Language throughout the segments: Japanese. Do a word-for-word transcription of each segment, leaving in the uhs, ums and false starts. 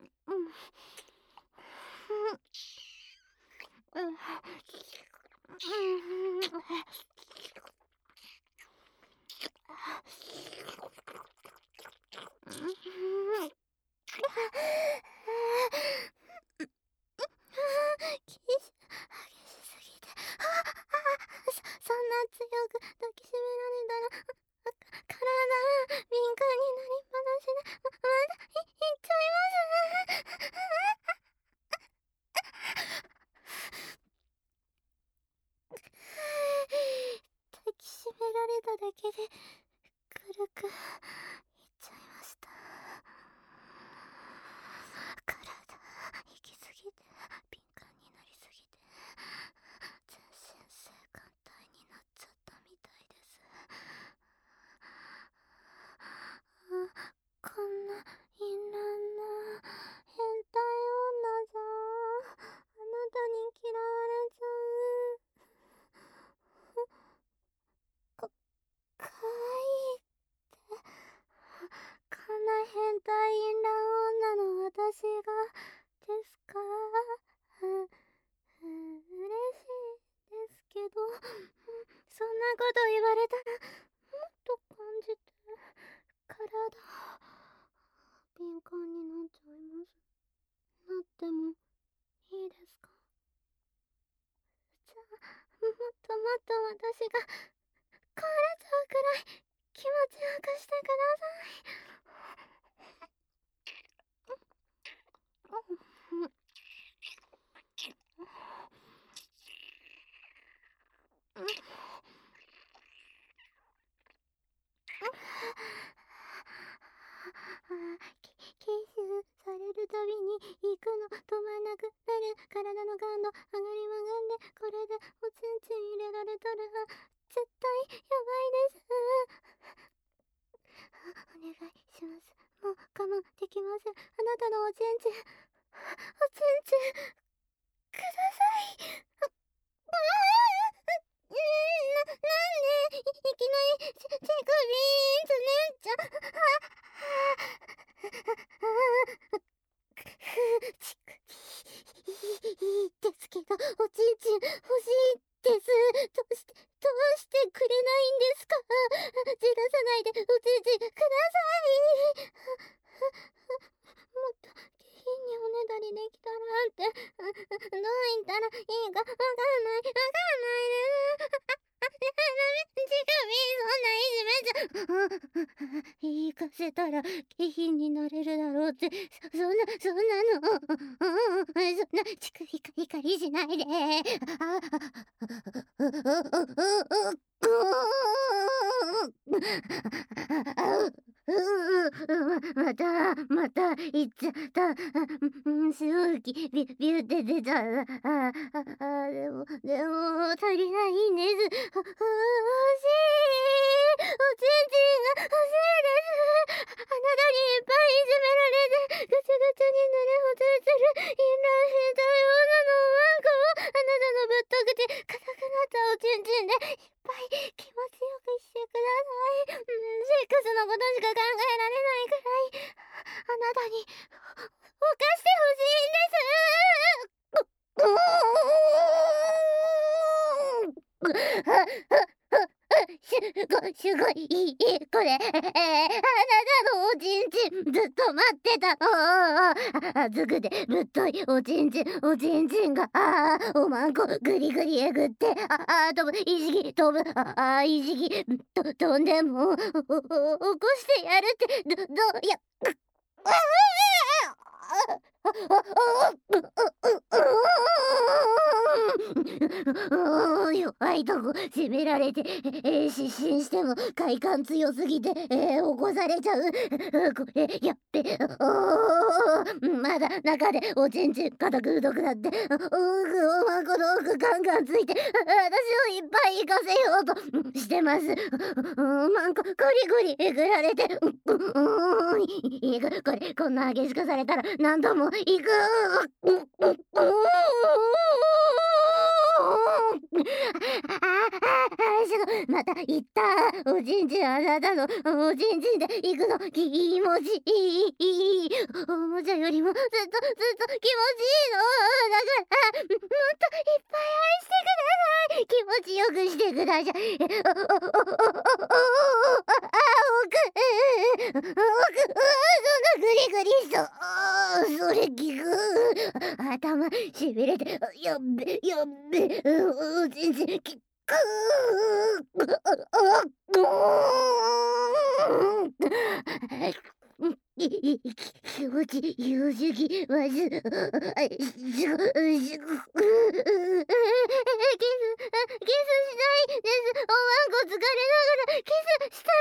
うん。うん。うん。きし激しすぎて、ああ、そそんな強く抱きしめられたら、あ、体敏感になりっぱなしで、ままだいいっちゃいます抱きしめられただけで軽くいっちゃいました。体行きすぎて敏感になりすぎて全身性感帯になっちゃったみたいです。あ、こんな淫乱な変態女じゃあなたに嫌われちゃう。か、かわいいってこんな変態淫乱女の私がですか？う、う、嬉しいですけど、そんなこと言われたらもっと感じて体敏感になっちゃいます。なってもいいですか？じゃあもっともっと私が壊れちゃうくらい気持ちよくしてください。キキスされるたびに行くの止まんなくなる体の感度上がり曲がんでこれでおちんちん入れられたら絶対やばいです。お願いします。もう我慢できません。あなたのおちんちんおちんちんください。あ、ああ、な、なんでい、いきなりち、乳首つねっちゃ、あ、あ、ちくいいですけど、おちんちん欲しいです。どうして、どうしてくれないんですか？じらさないでおちんちんください。もっと下品におねだりできたらって、どう言ったらいいかわかんない、わかんないです。ダメ、乳首そんないじめちゃ、言いかせたら下品になれるだろうって、そ、そんな、そんなの、そんな、チクヒカヒカリしないで。あ、また、また、言っちゃった。うん、すごい、ビ、ビュって出た。あ、あ、でも、でも、足りないんです。ほ、欲しい。おちんちんが欲しいです。あなたにいっぱいいじめられて、ぐちゃぐちゃに濡れほどいてる、淫乱変態女のおまんこを、あなたのぶっとくて、硬くなったおちんちんで、いっぱい気持ちよくしてください。うん、セックスのことしか考えられないくらい、あなたに、犯してほしいんです。う、うーん。あ、あ、すごすごいいいこれ、えー、あなたのおちんちんずっと待ってたの。熱くてぶっといおちんちんおちんちんがあーおまんこぐりぐりえぐってああ飛ぶいじき飛ぶああいじきと飛んでもおお起こしてやるってどどいやああ弱いとこ責められて、えー、失神しても快感強すぎて、えー、起こされちゃう。これやっべおーまだ中でおちんちん固く太くなっておーくおまんこの奥ガンガンついて私をいっぱい行かせようとしてます。おまんこゴリゴリえぐられてうんいくこれこんな激しくされたら何度も行くしぐまた言った。おちんちんあなたのおちんちんで行くの気持ちいい。おもちゃよりもずっとずっと気持ちいいのだから、もっといっぱい愛してください。気持ちよくしてください。おおおおおおおおおくおくそんなグリグリそうそれ聞く。頭しびれてやっべやっべおちんちんきく気持ちよすぎます。しぐしぐキスキスしないです。おまんこ疲れながらキスした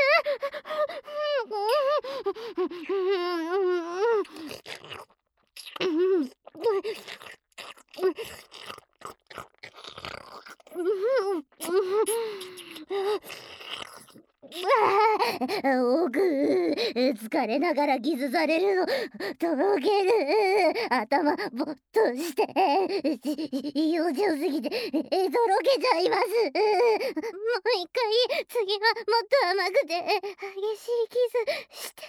いです。おく疲れながらキスされるのとろける。頭ぼっとして養生すぎてとろけちゃいます。もう一回次はもっと甘くて激しいキスして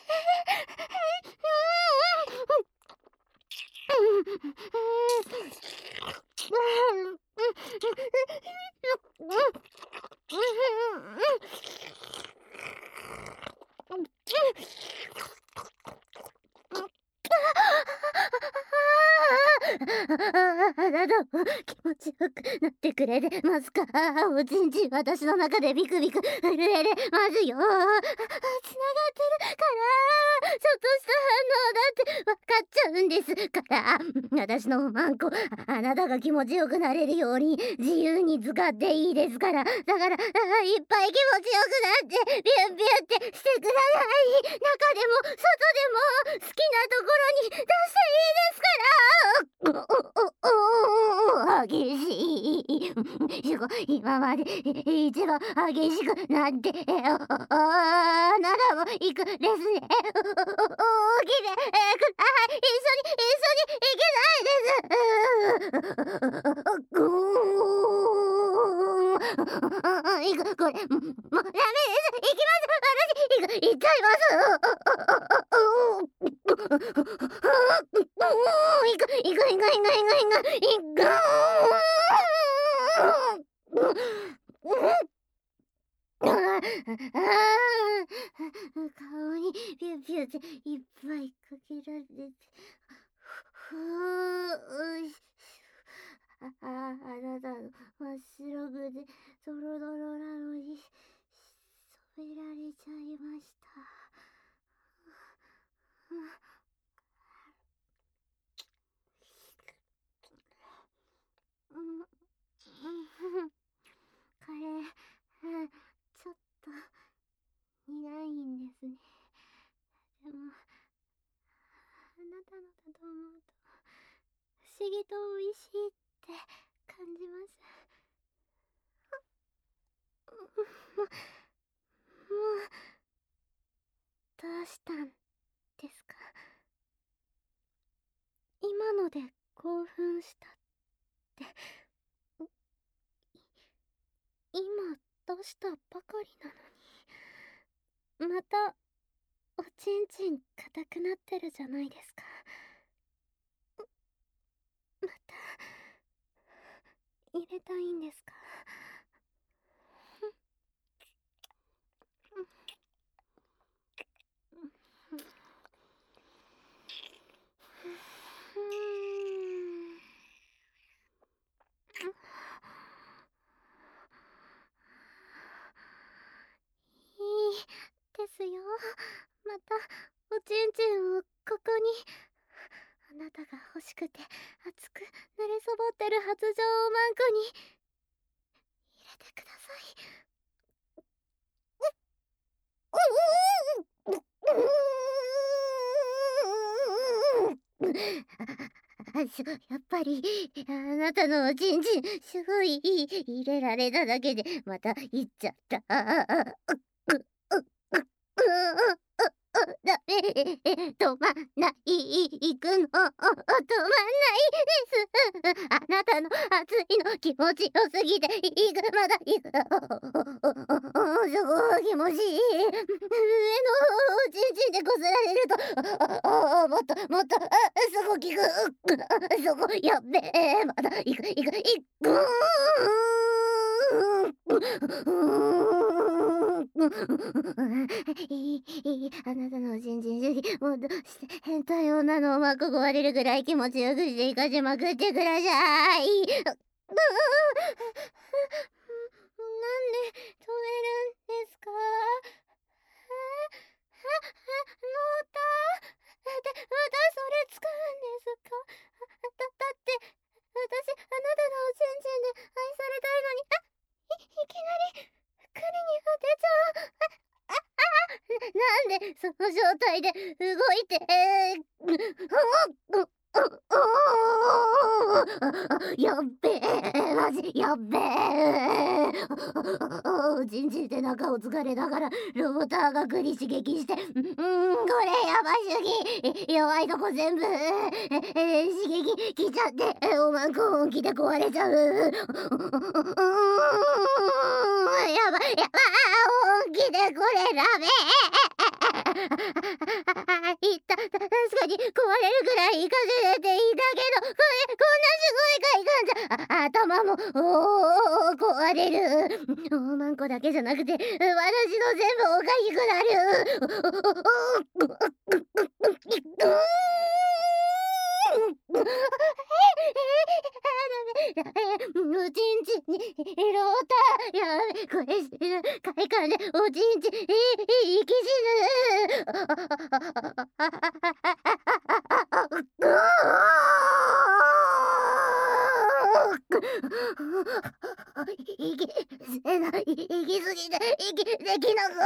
あなたも気持ちよくなってくれてますか？おちんちん私の中でビクビク震えれますよ。つながってるからちょっとした反応だって分かっちゃうんですから、私のマンコあなたが気持ちよくなれるように自由に使っていいですから。だからいっぱい気持ちよくなってビュンビュンってしてください。中でも外でも好きなところに出していいですから。激しい。今まで一番激しくなってあなたも行くですね。大きでくだ一緒に一緒に行けないです。行くこれもうダメです。行きます。私行く行っちゃいます。行く行く行く行く行く行く行く。顔にピューピューっていっぱいかけられて、ふうああなたの真っ白くてドロドロなのに染められちゃいました。これちょっと苦いんですね。でもあなたのだと思うと不思議と美味しいって感じます。もうどうしたんですか？今ので興奮したって今出したばかりなのに、またおちんちん硬くなってるじゃないですか。また入れたいんですか？いいですよ。またおちんちんをここに。あなたが欲しくて熱く濡れそぼってる発情をマンコに入れてください。やっぱりあなたのおちんちんすごい入れられただけでまたいっちゃった。だやべえ、止まんない行くの止まんないです。あなたの熱いの気持ちよすぎて行くまだ行くすごい気持ちいい。上のちんちんでこすられるとああもっともっとあすごく効くそこやべえまだ行く行く行くいいいいあなたの人人主義もうどうして変態女のうまく壊れるぐらい気持ちよくしていかしまくってください。なんで止めるんですか？ローターで、またそれ使うんですか？だ、だって、私、あなたのおちんちんで愛されたいのに、あ、い、いきなり、栗に当てちゃう。あ、あ、あ、なんで、その状態で動いて、えー、やっべえマジやっべえちんちんで中を疲れながらロボターが栗刺激してうんこれやばすぎ弱いとこ全部ええ刺激きちゃっておまんこ本気で壊れちゃうやばやば本気でこれダメいった確かに壊れるぐらい行かせていいだけどこれこんなすごい快感じゃあ頭もおー壊れるおまんこだけじゃなくて私の全部おかしくなるおちんちんにローターやべこれ快感でおちんちん生き死ぬ息せない息すぎて息できなく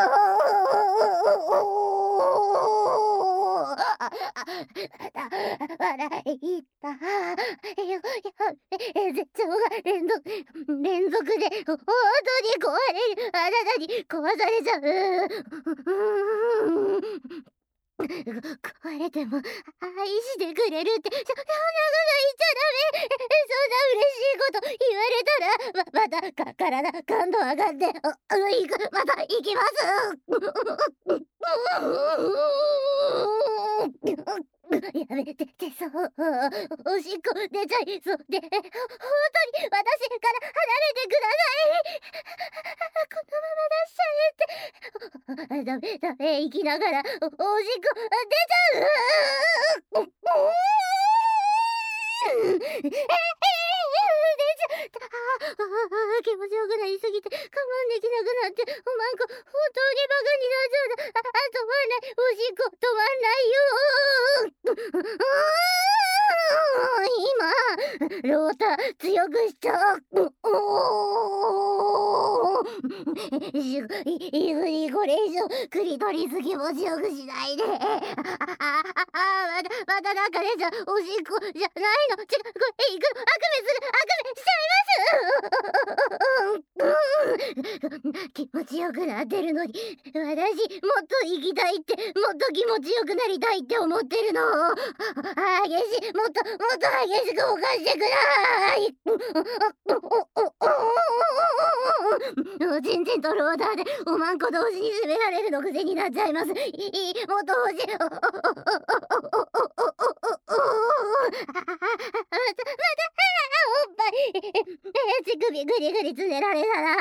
笑いたよや絶頂が連続連続で本当に壊れるあなたに壊されちゃう壊れても愛してくれるってそそんなこと言っちゃダメそんな嬉しいこと言われたらままたか体感度上がっておういくまた行きますやめててそうおしっこ出ちゃいそうで本当に私から離れてくださいこのまま出しちゃえってダメダメ生きながらおおしっこ出ちゃう出ちゃった気持ちよくなりすぎて我慢できなくなっておまんこ本当にバカになっちゃうあ止まんないおしっこ止まんないよ今ロータ強くしちゃうしいぐにこれ以上クリトリス気持ちよくしないであああまたまたなんか出ちゃうおしっこじゃないの違うこれいくあくめするあくめしちゃいます気持ちよくなってるのに私もっと生きたいってもっと気持ちよくなりたいって思ってるの激しいもっともっと激しく動かしてください全然とローダーでおまんこ同時に詰められるの癖になっちゃいますいいもっと欲しいまたまたおっぱい乳首グリグリつねられたら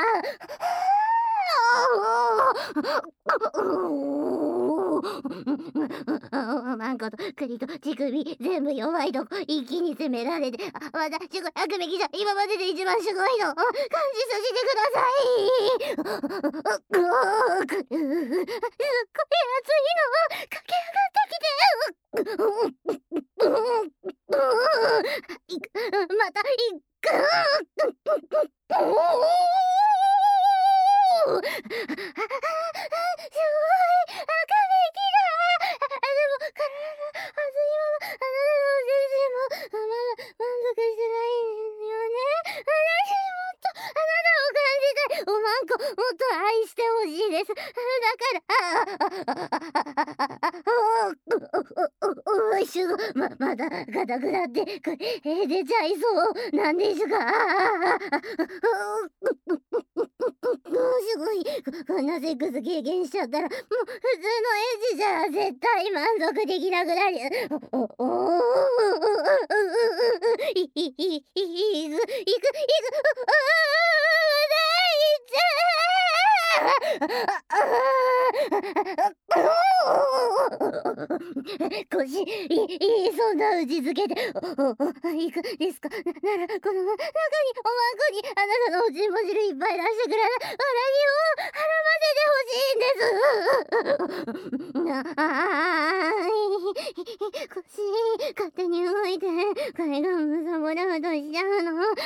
おまんこと栗と乳首全部弱いとこ一気に攻められてあまたすごいあくめきじゃ今までで一番すごいの感じさせてくださいすっごい熱いの駆け上がってきてまたいくすごい赤べきだでも体が熱いままあなたの先生もまだ満足してないんですよね私もっとあなたを感じたいおまんこもっと愛してほしいですだからよいしょ、ままだ硬くなって、これ、えー出ちゃいそうなんですが、ああああああすごい、ここんなセックス経験しちゃったら、もう普通のエッチじゃ絶対満足できなくなる。おおおおいいいいいいいくいくいく、ああ大丈夫。腰、いいいそんな打ちつけて、おおおいくですか。なならこの中におまんこにあなたのおちんぽ汁いっぱい出してくれたわらぎを絡ませてほしいんです。なああ腰勝手に動いて海岸むさぼらうとしちゃうの。ああああこれはなかなか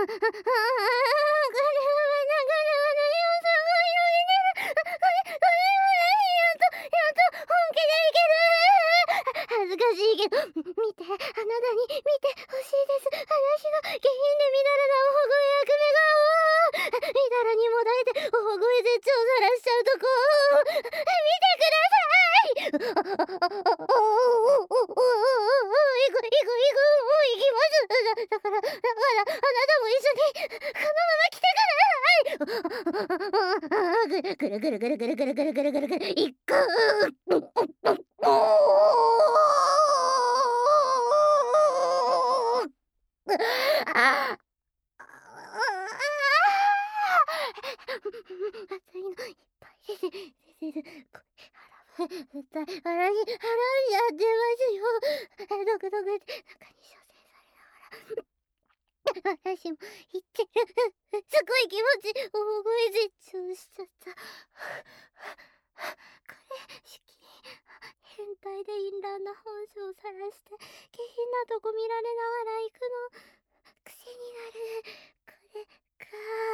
なよすごいのにね。これこれは何やっとやっと本気でいける。恥ずかしいけど見て、あなたに見てほしいです。私が下品でみだらなおほご役目がみだらにもだえておほごへ絶頂さらしちゃうとこ見てください。おおおおおおおおおおいくいくいくもう行きます。だだからだからあなたも一緒にこのまま来てください。くるくるくるくるくるくるくるくるくるいく。あ熱いのいっぱい出て出てる。これ腹ぶ腹に腹にやってますよ。ドクドクって中に射精されながら。私も言ってる。すごい気持ち大声絶頂しちゃった。これ式変態で淫乱な本性をさらして下品なとこ見られながら行くの癖になる。これが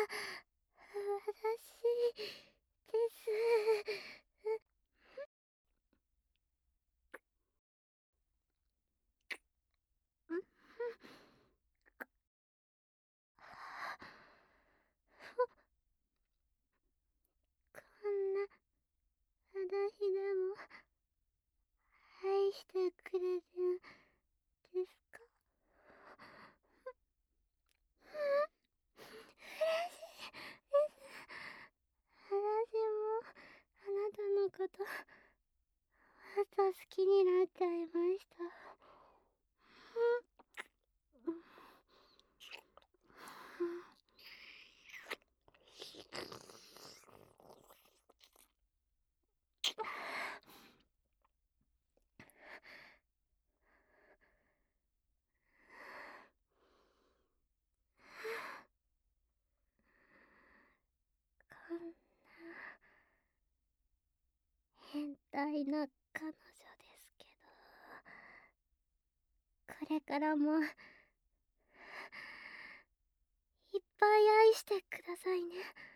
私です。こんな私でも愛してくれるんですか。嬉しいです。私もあなたのことまた好きになっちゃいました。こんな変態な彼女ですけど、これからもいっぱい愛してくださいね。